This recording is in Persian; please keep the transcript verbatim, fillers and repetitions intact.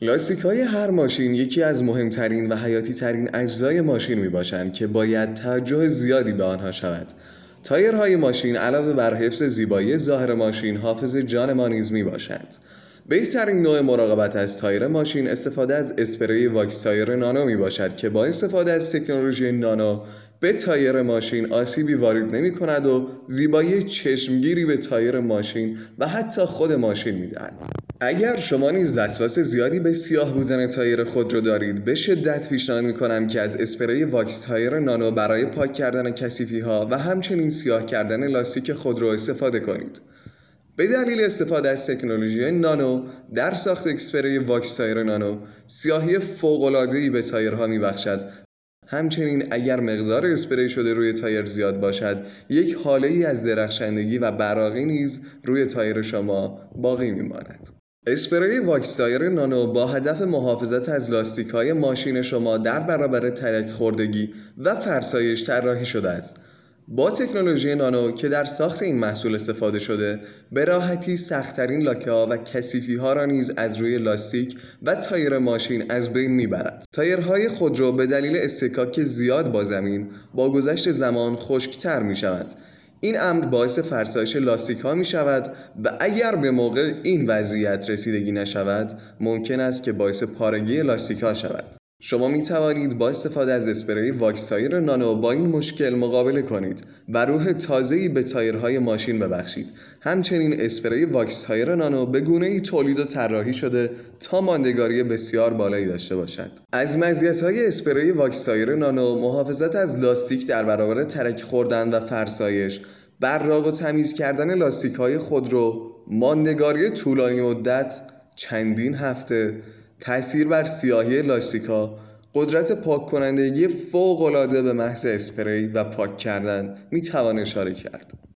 لاستیک‌های هر ماشین یکی از مهمترین و حیاتی ترین اجزای ماشین می باشند که باید توجه زیادی به آنها شود. تایرهای ماشین علاوه بر حفظ زیبایی ظاهر ماشین، حافظ جان ما نیز می باشند. بهترین نوع مراقبت از تایر ماشین استفاده از اسپری واکس تایر نانو می باشد که با استفاده از تکنولوژی نانو به تایر ماشین آسیبی وارد نمی کند و زیبایی چشمگیری به تایر ماشین و حتی خود ماشین می دهد. اگر شما نیز وسواس زیادی به سیاه بودن تایر خودرو دارید، به شدت پیشنهاد می‌کنم که از اسپری واکس تایر نانو برای پاک کردن کثیفی‌ها و همچنین سیاه کردن لاستیک خودرو استفاده کنید. به دلیل استفاده از تکنولوژی نانو در ساخت اسپری واکس تایر نانو، سیاهی فوق‌العاده‌ای به تایرها می‌بخشد. همچنین اگر مقدار اسپری شده روی تایر زیاد باشد، یک هاله‌ای از درخشندگی و براقی نیز روی تایر شما باقی می‌ماند. اسپری واکس تایر نانو با هدف محافظت از لاستیک‌های ماشین شما در برابر ترک خوردگی و فرسایش طراحی شده است. با تکنولوژی نانو که در ساخت این محصول استفاده شده، به راحتی سخت‌ترین لاکه‌ها و کثیفی‌ها را نیز از روی لاستیک و تایر ماشین از بین میبرد. تایرهای خودرو به دلیل اصطکاک زیاد با زمین، با گذشت زمان خشک‌تر می‌شود. این امر باعث فرسایش لاستیک ها می شود و اگر به موقع این وضعیت رسیدگی نشود، ممکن است که باعث پارگی لاستیک ها شود. شما می توانید با استفاده از اسپری واکس تایر نانو با این مشکل مقابله کنید و روح تازه‌ای به تایرهای ماشین ببخشید. همچنین اسپری واکس تایر نانو به گونه‌ای تولید و طراحی شده تا ماندگاری بسیار بالایی داشته باشد. از مزیت‌های اسپری واکس تایر نانو محافظت از لاستیک در برابر ترک خوردن و فرسایش، براق و تمیز کردن لاستیک‌های خودرو، ماندگاری طولانی مدت چندین هفته، تأثیر بر سیاهی لاستیک‌ها، قدرت پاک کنندگی فوق‌العاده به محض اسپری و پاک کردن میتوان اشاره کرد.